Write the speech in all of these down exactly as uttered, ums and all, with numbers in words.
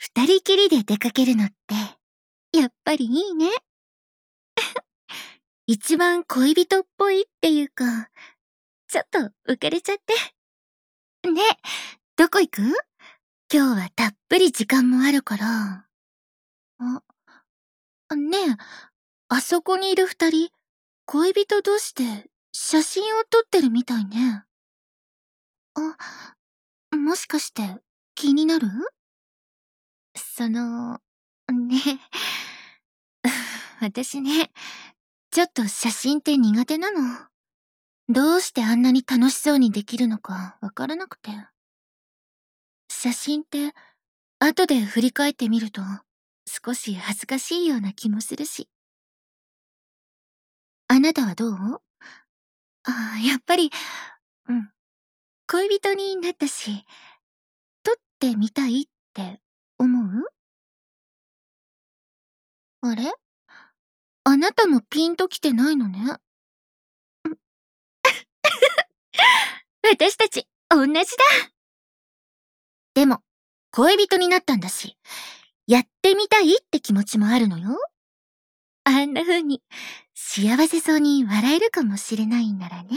二人きりで出かけるのって、やっぱりいいね。一番恋人っぽいっていうか、ちょっと浮かれちゃって。ね、どこ行く？今日はたっぷり時間もあるから。あ、ねえ、あそこにいる二人、恋人同士で写真を撮ってるみたいね。あ、もしかして気になる？その、ね、私ね、ちょっと写真って苦手なの。どうしてあんなに楽しそうにできるのかわからなくて。写真って後で振り返ってみると少し恥ずかしいような気もするし。あなたはどう？ああ、やっぱり、うん。恋人になったし、撮ってみたいって思う？あれ？あなたもピンときてないのね。私たち、同じだ。でも、恋人になったんだし、やってみたいって気持ちもあるのよ。あんな風に、幸せそうに笑えるかもしれないんならね。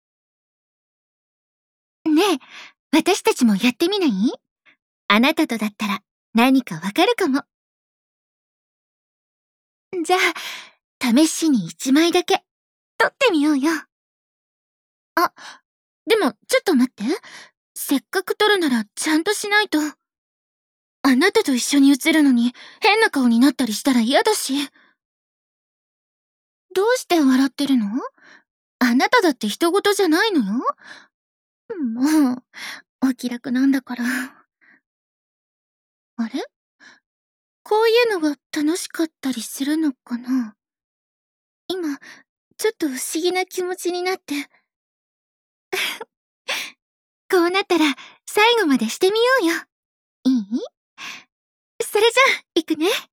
ねえ、私たちもやってみない？あなたとだったら何かわかるかも。じゃあ、試しに一枚だけ、撮ってみようよ。あ、でもちょっと待って。せっかく撮るならちゃんとしないと。あなたと一緒に写るのに変な顔になったりしたら嫌だし。どうして笑ってるの？あなただって人事じゃないのよ。もう、お気楽なんだから。あれ？こういうのが楽しかったりするのかな？今、ちょっと不思議な気持ちになって。こうなったら、最後までしてみようよ。いい？それじゃあ、行くね。